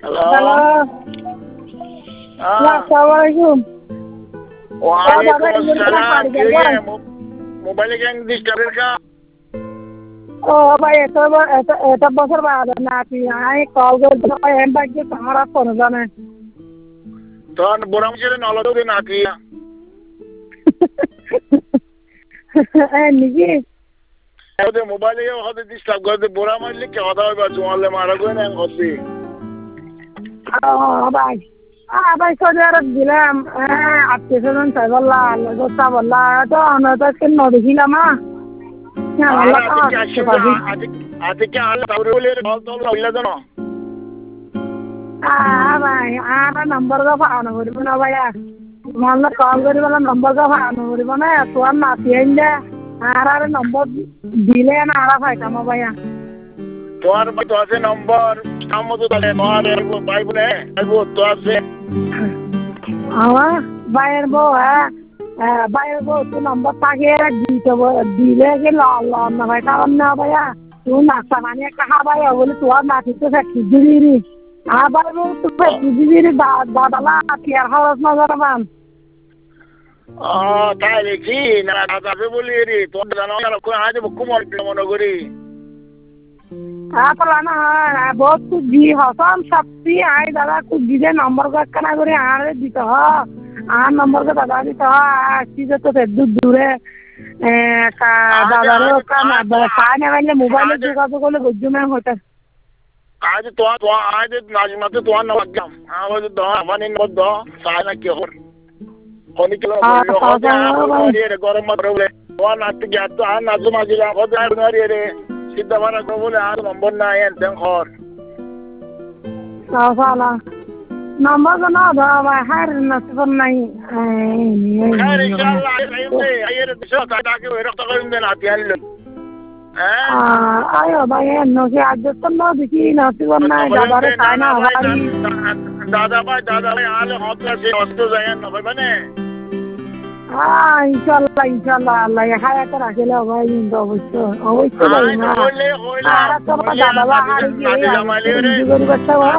Hello. Hello. হ্যাঁ। আসসালামু আলাইকুম। ওয়ালাইকুম আসসালাম। কি হইছে? মোবাইলে কেন ডিস্টার্বের কা? ও ভাই এত বছর বাদ না তুই আই কল করতে ভাই এম বাকি তোমার ফোন জানে। তখন বোরাম ছেড়ে নলদ দিন নাকি? নিকি? ওদের মোবাইলে হতে ডিস্টার্ব করে বোরা মারলে কে কথা হবে জোয়ালে মারা গো না হতে। ভাই ভাই সৌদি আরব দিলাম আত্মীয় স্বজন চাই বললা গোসা বললা তো আমরা তো আজকে নদেখিলাম আজকে কি আল্লাহ তাউরে বলে বল তো হইলা জানো? ভাই আর নম্বর গা পাওনা করিব না ভাইয়া তোমার কল করি বলে নম্বর গা পাওনা করিব না তোমার নাতি আইলে আর নম্বর দিলে না আর পাইতাম ভাইয়া তোমার তো আছে নম্বর মতো তাহলে তোমার ভাই বোনে তো আছে আমার ভাইয়ের বউ ভাইয়ের বউ তো নম্বর থাকে দিলে কি লন না ভাই কারণ না ভাইয়া তুই নাস্তা পানি একটা খাবাই বলে তোমার নাতি তো ফ্যাক্টরি দিবি আবার বউ তো ফ্যাক্টরি দিবি দাদালা কেয়ার খরচ না জানাবান তাই দেখি না দাদা বলি রে তোর জানো আজ খুব মনে করি তারপর না বহুত খুব দি হসম সত্যি আই দাদা খুব দিলে নম্বর কানা করে আর দিতে হ আর নম্বর দাদা দিতে হ আসছি তো দূরে দাদারও পায় না পাইলে মোবাইলে যোগাযোগ করলে বুঝুমে হতে আজ তো আজ নাজমাতে তোমার নাম একদম আমাদের দ মানে মধ্য সায় না কি হর কোনি কিলো গরম মাত্র বলে তোমার নাতি গিয়া তো আর নাজমা গিয়া হতে আর নারি রে সিদ্ধা মারা কো বলে আর নম্বর না এন দেন হর সালা নম্বর না দাও ভাই হার নসবর নাই خير ان شاء الله আইরে দিছো তাকে ওই রক্ত করিম দেন হাতি আনলো ayo ভাই নকে আজ তো না দেখি নসবর নাই দাদারে খায় না বাড়ি দাদা ভাই আলে হতে আছে অস্ত যায় না ভাই মানে ইনশাল্লাহ আল্লাহ হায়াতে রাখিলে ভাই কিন্তু অবশ্যই ভাই না আর তো দাদা ভাই আর কি